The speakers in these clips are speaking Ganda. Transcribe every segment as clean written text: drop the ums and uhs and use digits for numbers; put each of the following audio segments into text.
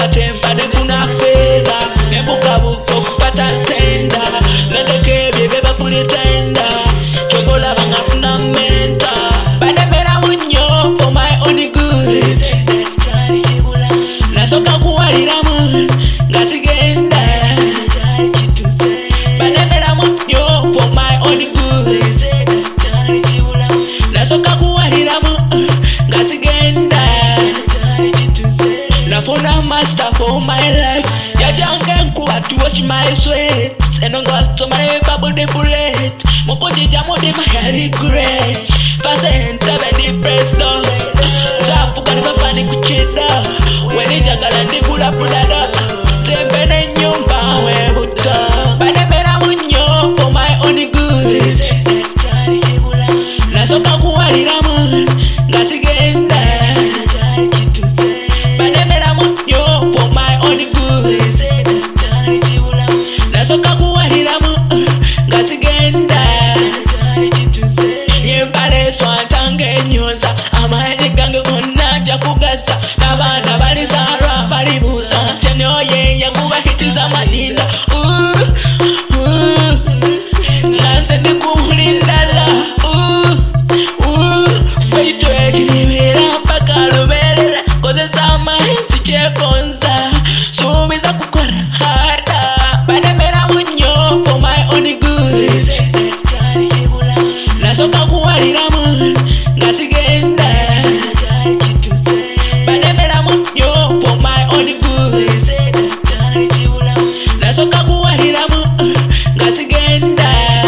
byakatemba nekuna fedha nembukabuka okupata tenda nedekebye bebapulitenda chobola bangafuna menta banemera munyo for my only good nasoka kuwaliramu ngasigenda banemera munyo for my only good nasoka kuwaliramu ngasigenda nafuna master for my life yajangenkuwa to watch my sweat enongasto my bubble the bullet mukujija mudima yali great pasenta bedi presto zafuka nibafani kuchida wenijagala ndigula pudada tembe nenyumba webuta banemera munyo for my only good nasoka kuwaliramu ngasigenda banemera munyo for my only good nasoka kuwaliramu ngasigenda yembale swantange enyoza amaene gange gonna nja kugasa n'abaana balizalwa balibuuza tenyoye yakubahitiza madinda nanze ndikuwulindala baitu ekiribira mpaka luberera kozesa amahisi kyekonza suubiza kukola hada banemera munyo for my only good nasoka kuwaliramu ngasigenda banemera munyo for my only good nasoka kuwaliramu ngasigenda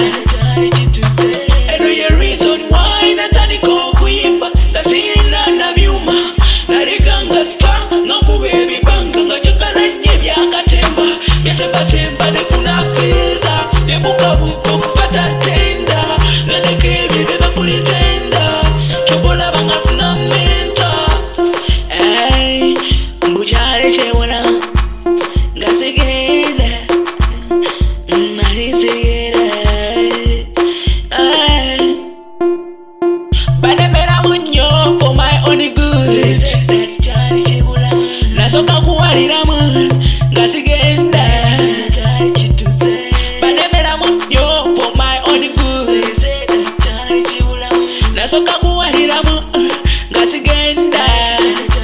eno ye reason why natandika okuyimba ngasina nabyuma naliganga star nokuba ebibanga nga kyogalanye byakatemba byatembatemba nekuna fedha nembukabuka okupata tenda nedekebye bebapulitenda chobola bangafuna menta mbukyale kyewona ngasigenda nalisigenda banemera munyo for my only good nasoka kuwaliramu ngasigenda banemera munyo for my only good nasoka kuwaliramu ngasigenda